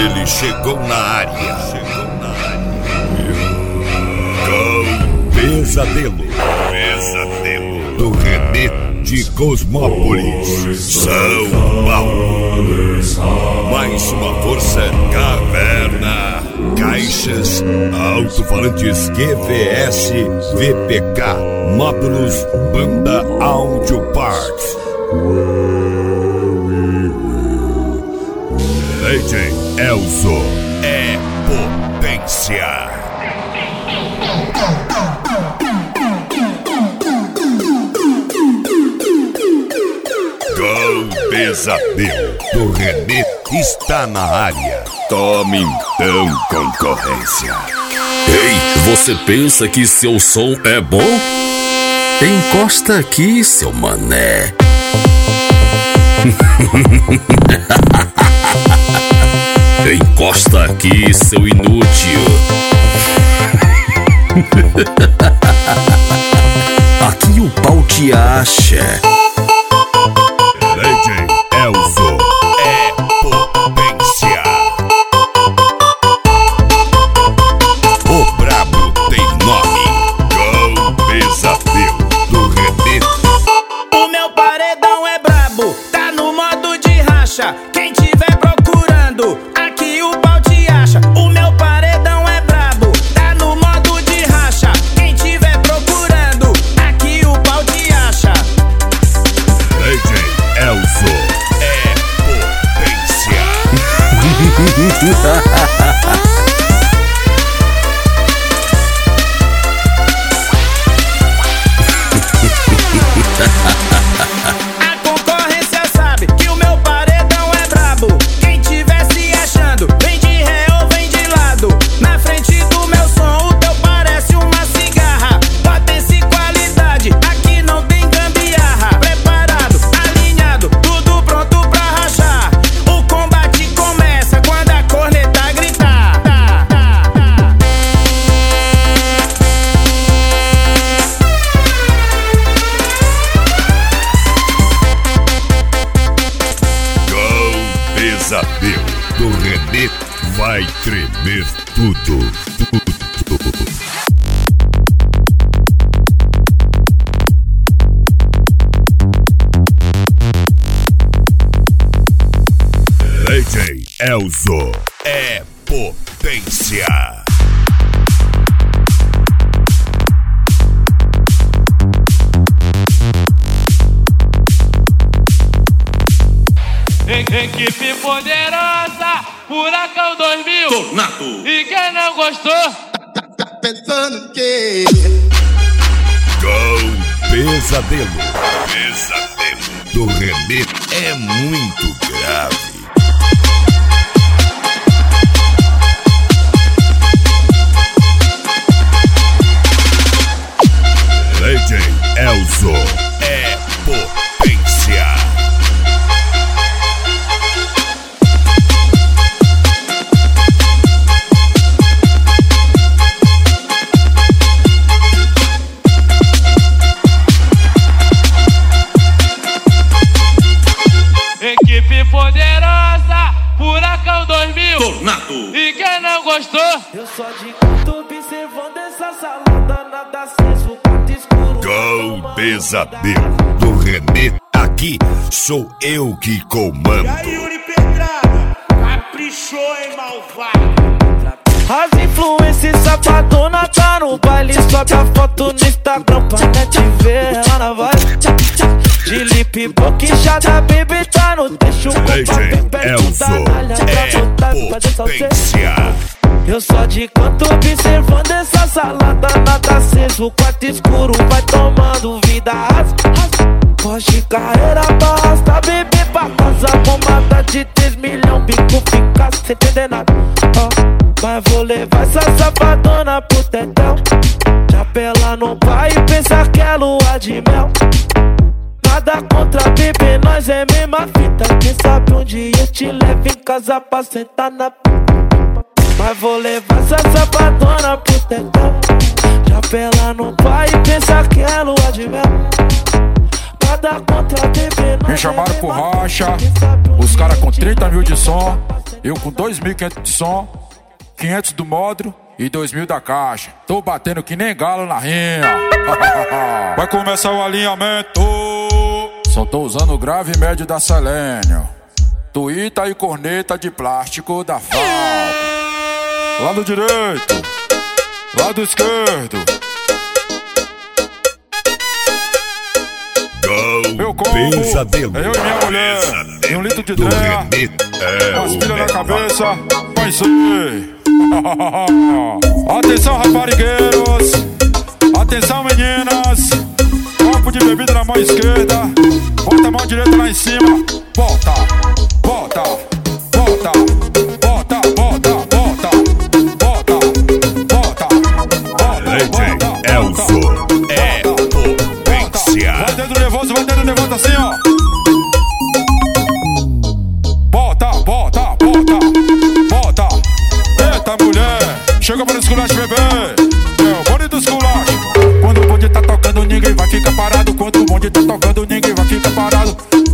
Ele chegou na área. Com Pesadelo. Do Renê de Cosmópolis, São Paulo. Mais uma força Caverna. Caixas, alto-falantes QVS, VPK, módulos, banda Audio Parts. DJ Elzo é potência. Com Pesadelo do Renê está na área. Tome então, concorrência. Ei, você pensa que seu som é bom? Encosta aqui, seu mané. Encosta aqui, seu inútil. Aqui o pau te acha. DJ Elzo é potência. O brabo tem nome. Com Pesadelo do Renê. O meu paredão é brabo, tá no modo de racha. Quem tiver procurando, aqui o pau te acha. O meu paredão é brabo, tá no modo de racha. Quem tiver procurando, aqui o pau te acha. DJ Elzo é potência. A concorrência sabe que o meu paredão é brabo. Quem tiver se achando, vem de ré ou vem de lado. Na frente do meu som, o teu parece uma cigarra. Potência e qualidade, aqui não tem gambiarra. Preparado, alinhado, tudo pronto pra rachar. O combate começa quando a corneta gritar. Com Pesadelo do Renê vai tremer tudo. DJ Elzo é potência. Equipe poderosa, Furacão 2000. Tornado. E quem não gostou? Pensando que Com Pesadelo do Renê é muito grave. DJ Elzo é potência. Equipe poderosa, Furacão 2000. Tornado. E quem não gostou? eu só de canto observando essa salada, nada aceso, quarto escuro. Com Pesadelo do Renê, aqui sou eu que comando. Yuri Pedrada, caprichou, hein, malvado? As influências safadona tá no baile, sobe a foto no Instagram pra net ver ela na vibe. De lip boquinchada, baby tá no texto. DJ Elzo é potência. Eu só de canto observando essa salada, nada aceso, quarto escuro, vai tomando vida. Porsche carreira pra arrastar, bebê pra casa, bombada de 3 milhões, bico fica sem entender nada. Mas vou levar essa safadona pro tetão. Chapela no pai e pensa que é lua de mel. Nada contra bebê, nós é mesma fita. Quem sabe um dia eu te levo em casa pra sentar na p***. Mas vou levar essa safadona pro tetão. Chapela no pai e pensa que é lua de mel. Nada contra bebê, nós Me chamaram por rocha, os caras com 30 mil de som. Eu com 2.500 de som, 500 do módulo e 2.000 da caixa. Tô batendo que nem galo na rinha. Vai começar o alinhamento. Só tô usando o grave e médio da Selênio. Tuíta e corneta de plástico da Falco. Lado direito, lado esquerdo. Meu combo, Pesadelo. é eu e minha mulher. E 1 litro de dreia, umas pilhas na cabeça. Vai ser. Atenção, raparigueiros. Atenção, meninas. Copo de bebida na mão esquerda. Bota a mão direita lá em cima. Bota, bota, bota, bota, bota, bota, bota, bota, bota. Elzo é potência. Vai dentro nervoso assim, ó. Bota, bota, bota, bota. Eita, mulher, chega para o esculacho, bebê. É o bonde do esculacho. Quando o bonde tá tocando, ninguém vai ficar parado. Quando o bonde tá tocando, ninguém vai ficar parado.